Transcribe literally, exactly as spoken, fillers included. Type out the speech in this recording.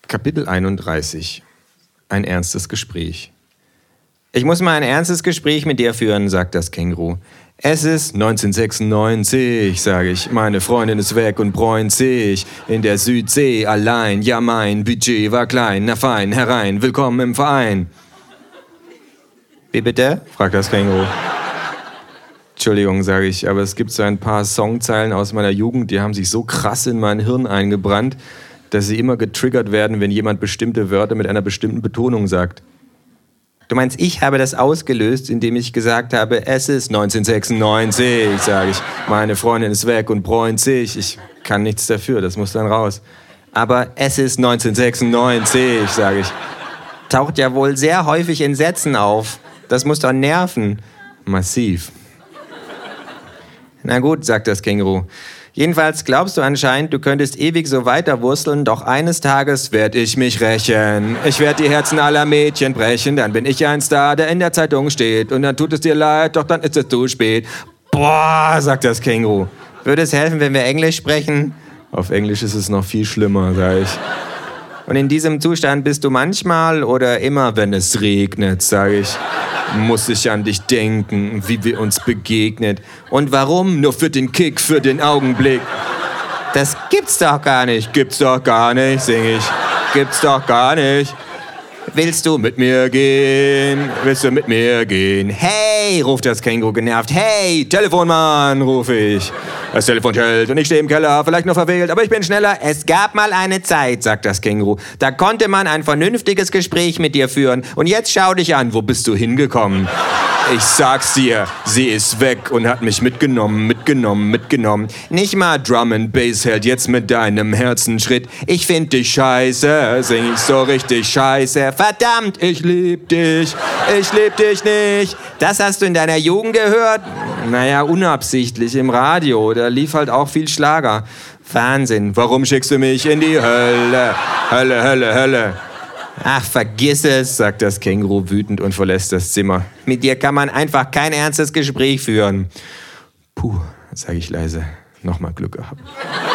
Kapitel einunddreißig. Ein ernstes Gespräch. Ich muss mal ein ernstes Gespräch mit dir führen, sagt das Känguru. Es ist neunzehnhundertsechsundneunzig, sage ich. Meine Freundin ist weg und bräunt sich in der Südsee allein. Ja, mein Budget war klein. Na fein, herein, willkommen im Verein. Wie bitte? Fragt das Känguru. Entschuldigung, sage ich, aber es gibt so ein paar Songzeilen aus meiner Jugend, die haben sich so krass in mein Hirn eingebrannt, dass sie immer getriggert werden, wenn jemand bestimmte Wörter mit einer bestimmten Betonung sagt. Du meinst, ich habe das ausgelöst, indem ich gesagt habe, es ist neunzehnhundertsechsundneunzig, sage ich. Meine Freundin ist weg und bräunt sich. Ich kann nichts dafür, das muss dann raus. Aber es ist neunzehnhundertsechsundneunzig, sage ich. Taucht ja wohl sehr häufig in Sätzen auf. Das muss doch nerven. Massiv. Na gut, sagt das Känguru. Jedenfalls glaubst du anscheinend, du könntest ewig so weiterwursteln, doch eines Tages werd ich mich rächen. Ich werd die Herzen aller Mädchen brechen, dann bin ich ein Star, der in der Zeitung steht. Und dann tut es dir leid, doch dann ist es zu spät. Boah, sagt das Känguru. Würde es helfen, wenn wir Englisch sprechen? Auf Englisch ist es noch viel schlimmer, sag ich. Und in diesem Zustand bist du manchmal oder immer, wenn es regnet, sag ich. Muss ich an dich denken, wie wir uns begegnet. Und warum? Nur für den Kick, für den Augenblick. Das gibt's doch gar nicht. Gibt's doch gar nicht, sing ich. Gibt's doch gar nicht. Willst du mit mir gehen? Willst du mit mir gehen? Hey, ruft das Känguru genervt. Hey, Telefonmann, rufe ich. Das Telefon schellt und ich stehe im Keller, vielleicht noch verwählt, aber ich bin schneller. Es gab mal eine Zeit, sagt das Känguru, da konnte man ein vernünftiges Gespräch mit dir führen. Und jetzt schau dich an, wo bist du hingekommen? Ich sag's dir, sie ist weg und hat mich mitgenommen, mitgenommen, mitgenommen. Nicht mal Drum and Bass hält jetzt mit deinem Herzenschritt. Ich find dich scheiße, sing ich so richtig scheiße. Verdammt, ich lieb dich, ich lieb dich nicht. Das hast du in deiner Jugend gehört? Naja, unabsichtlich im Radio, da lief halt auch viel Schlager. Wahnsinn, warum schickst du mich in die Hölle? Hölle, Hölle, Hölle. Ach, vergiss es, sagt das Känguru wütend und verlässt das Zimmer. Mit dir kann man einfach kein ernstes Gespräch führen. Puh, sage ich leise, nochmal Glück gehabt.